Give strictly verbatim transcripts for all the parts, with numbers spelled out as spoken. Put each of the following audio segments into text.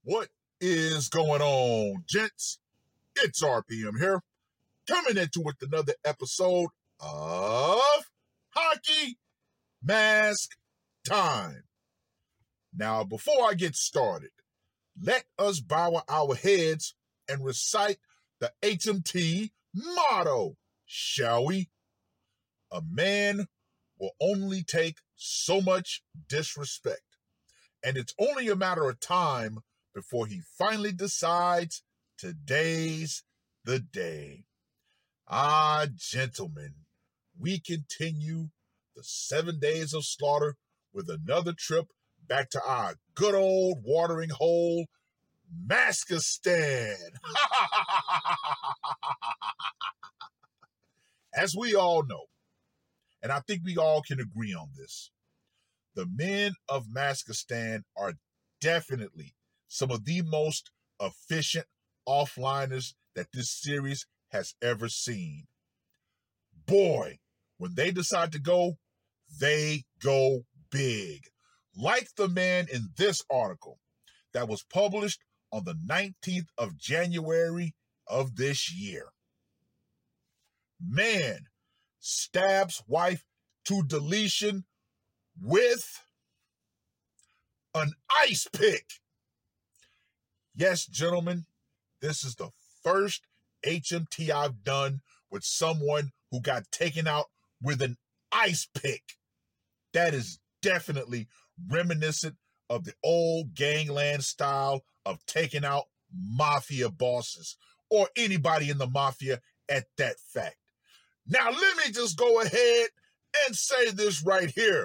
What is going on, gents? It's R P M here, coming into with another episode of Hockey Mask Time. Now, before I get started, let us bow our heads and recite the H M T motto, shall we? A man will only take so much disrespect, and it's only a matter of time before he finally decides today's the day. Ah, gentlemen, we continue the seven days of slaughter with another trip back to our good old watering hole, Maskistan. As we all know, and I think we all can agree on this, the men of Maskistan are definitely some of the most efficient offliners that this series has ever seen. Boy, when they decide to go, they go big. Like the man in this article that was published on the nineteenth of January of this year. Man stabs wife to deletion with an ice pick. Yes, gentlemen, this is the first H M T I've done with someone who got taken out with an ice pick. That is definitely reminiscent of the old gangland style of taking out mafia bosses or anybody in the mafia at that fact. Now, let me just go ahead and say this right here.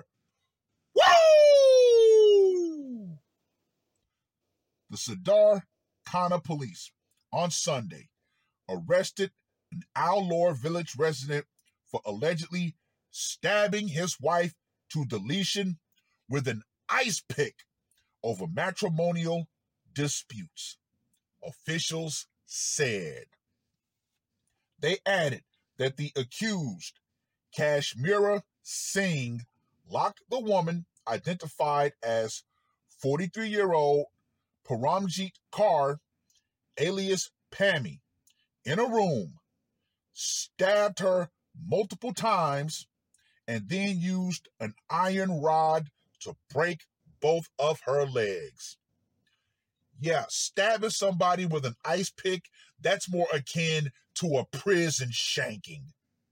Woo! The Sadar Khana police on Sunday arrested an Al-Lor village resident for allegedly stabbing his wife to deletion with an ice pick over matrimonial disputes, officials said. They added that the accused, Kashmira Singh, locked the woman identified as forty-three-year-old Paramjit Kaur, alias Pammy, in a room, stabbed her multiple times, and then used an iron rod to break both of her legs. Yeah, stabbing somebody with an ice pick, that's more akin to a prison shanking.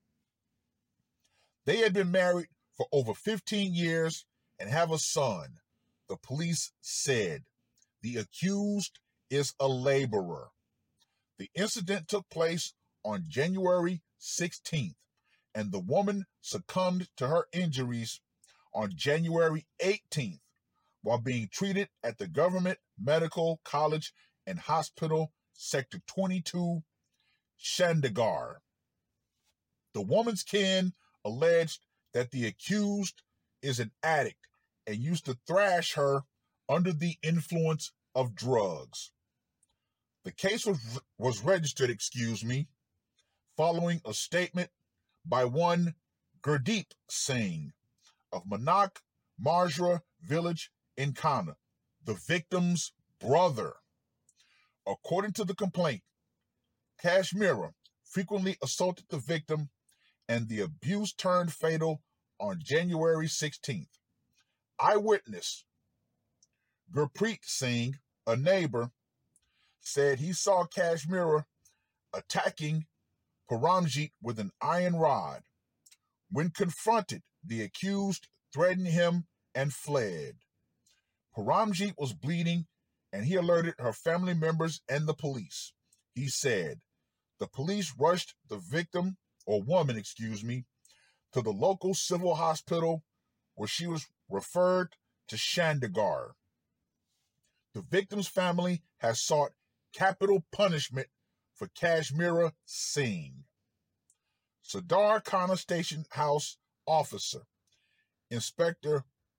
They had been married for over fifteen years and have a son, the police said. The accused is a laborer. The incident took place on January sixteenth, and the woman succumbed to her injuries on January eighteenth while being treated at the Government Medical College and Hospital, Sector twenty-two, Chandigarh. The woman's kin alleged that the accused is an addict and used to thrash her under the influence of drugs. The case was, was registered, excuse me, following a statement by one Gurdeep Singh of Manak Marjra village in Khana, the victim's brother. According to the complaint, Kashmira frequently assaulted the victim, and the abuse turned fatal on January sixteenth. Eyewitness Gurpreet Singh, a neighbor, said he saw Kashmira attacking Paramjit with an iron rod. When confronted, the accused threatened him and fled. Paramjit was bleeding, and he alerted her family members and the police. He said the police rushed the victim, or woman, excuse me, to the local civil hospital where she was referred to Chandigarh. The victim's family has sought capital punishment for Kashmira Singh. Sadar Khana Station House Officer, Inspector,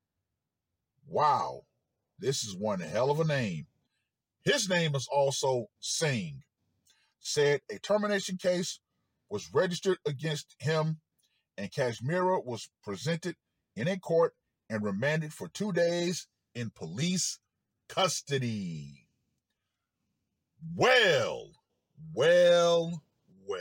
wow, this is one hell of a name. His name is also Singh, said a termination case was registered against him, and Kashmira was presented in a court and remanded for two days in police custody. Well, well, well.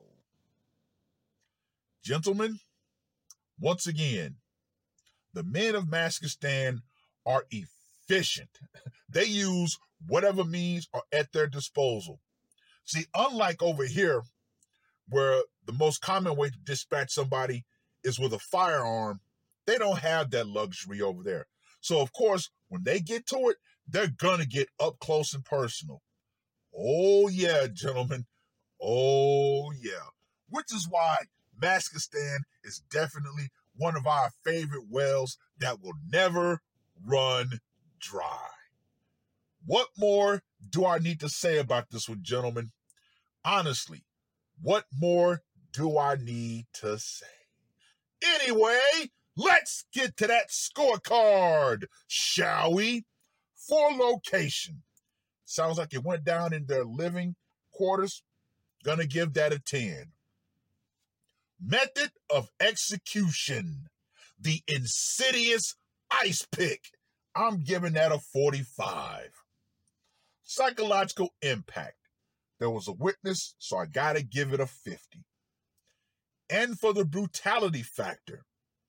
Gentlemen, once again, the men of Maskistan are efficient. They use whatever means are at their disposal. See, unlike over here, where the most common way to dispatch somebody is with a firearm, they don't have that luxury over there. So, of course, when they get to it, they're going to get up close and personal. Oh, yeah, gentlemen. Oh, yeah. Which is why Maskistan is definitely one of our favorite wells that will never run dry. What more do I need to say about this one, gentlemen? Honestly, what more do I need to say? Anyway, let's get to that scorecard, shall we? For location. Sounds like it went down in their living quarters. Gonna give that a ten. Method of execution. The insidious ice pick. I'm giving that a forty-five. Psychological impact. There was a witness, so I gotta give it a fifty. And for the brutality factor,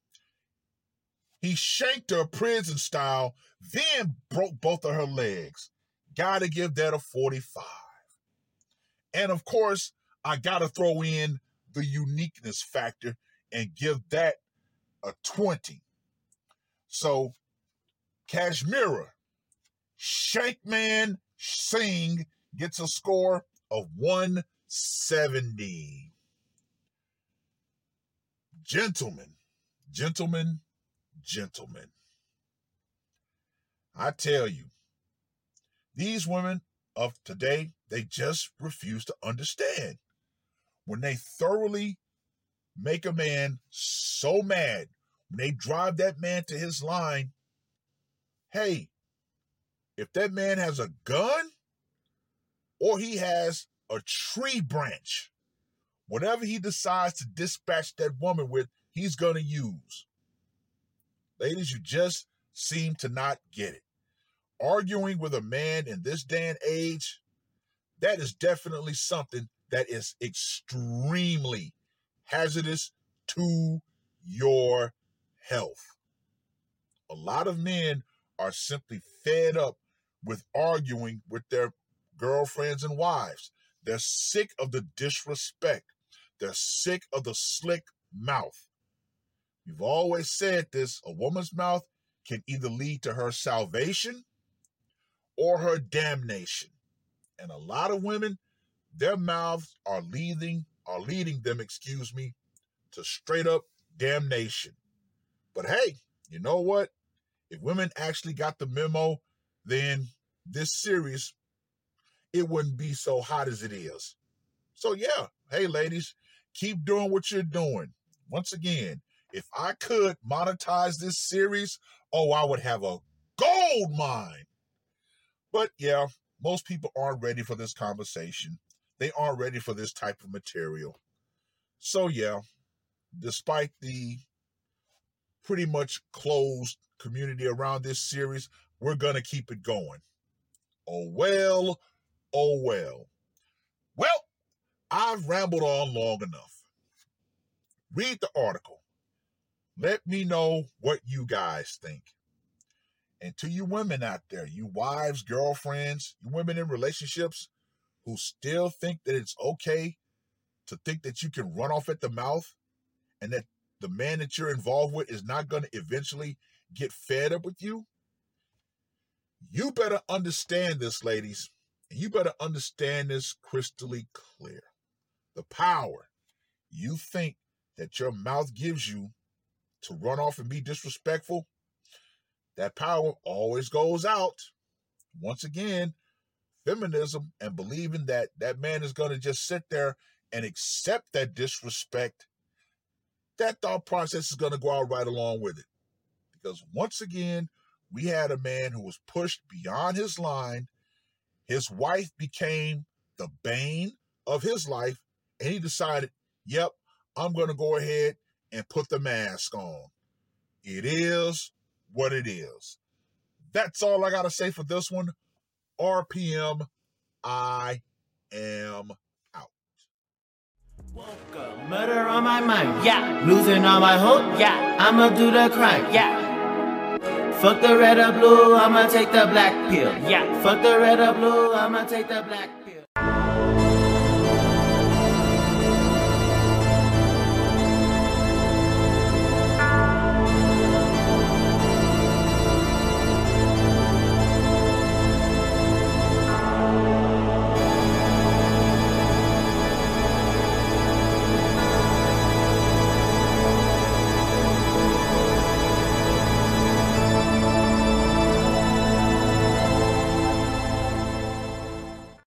he shanked her prison style, then broke both of her legs. Gotta give that a forty-five. And of course, I gotta throw in the uniqueness factor and give that a twenty. So, Kashmira, Shankman Singh gets a score of one seventy. Gentlemen, gentlemen, gentlemen, I tell you, these women of today, they just refuse to understand. When they thoroughly make a man so mad, when they drive that man to his line, hey, if that man has a gun or he has a tree branch, whatever he decides to dispatch that woman with, he's going to use. Ladies, you just seem to not get it. Arguing with a man in this day and age, that is definitely something that is extremely hazardous to your health. A lot of men are simply fed up with arguing with their girlfriends and wives. They're sick of the disrespect. They're sick of the slick mouth. You've always said this, a woman's mouth can either lead to her salvation or her damnation. And a lot of women, their mouths are leading, are leading them, excuse me, to straight up damnation. But hey, you know what? If women actually got the memo, then this series, it wouldn't be so hot as it is. So yeah, hey ladies, keep doing what you're doing. Once again, if I could monetize this series, oh, I would have a gold mine. But yeah, most people aren't ready for this conversation. They aren't ready for this type of material. So yeah, despite the pretty much closed community around this series, we're going to keep it going. Oh well, oh well. Well, I've rambled on long enough. Read the article. Let me know what you guys think. And to you women out there, you wives, girlfriends, you women in relationships who still think that it's okay to think that you can run off at the mouth and that the man that you're involved with is not going to eventually get fed up with you, you better understand this, ladies. And you better understand this crystally clear. The power you think that your mouth gives you to run off and be disrespectful, that power always goes out. Once again, feminism and believing that that man is going to just sit there and accept that disrespect, that thought process is going to go out right along with it. Because once again, we had a man who was pushed beyond his line. His wife became the bane of his life, and he decided, yep, I'm going to go ahead and put the mask on. It is what it is. That's all I got to say for this one. R P M I am out. Woke up, murder on my mind, yeah. Losing all my hope, yeah. I'ma do the crime, yeah. Fuck the red or blue, I'ma take the black pill, yeah. Fuck the red or blue, I'ma take the black pill.